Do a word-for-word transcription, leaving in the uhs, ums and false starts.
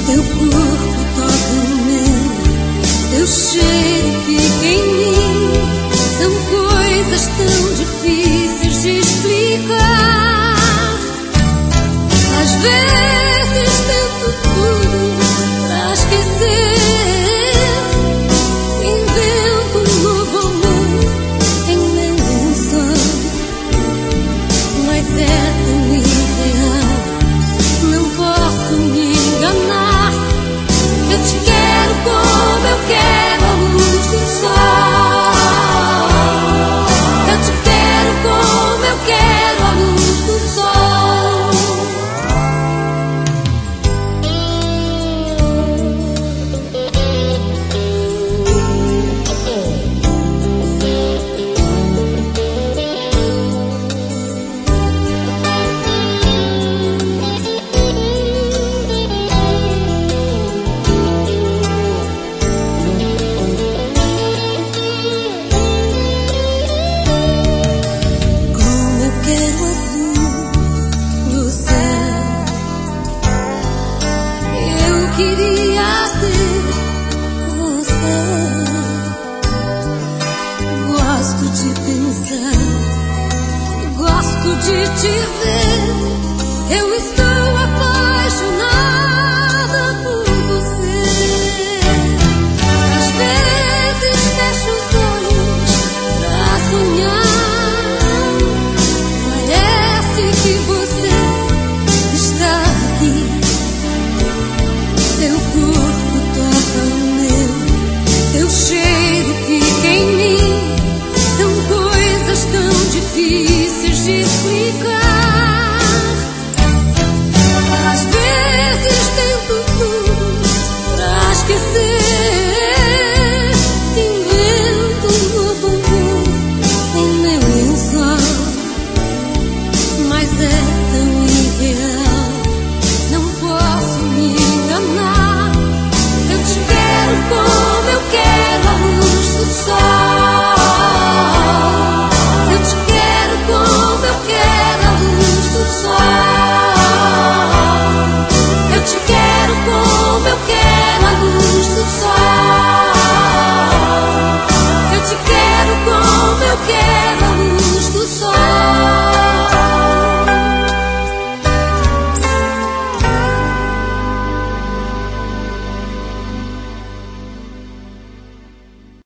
Teu corpo toca em mim, teu cheiro fica em mim. São coisas tão difíceis de explicar. Às vezes tento tudo pra esquecer, invento um novo amor em meu sonho, mas é tão irreal, não posso me enganar. Eu te quero como eu quero a luz do sol. Eu te quero como eu quero a luz do sol. Como eu quero o azul do céu, eu queria ter você. Gosto de pensar, gosto de te ver.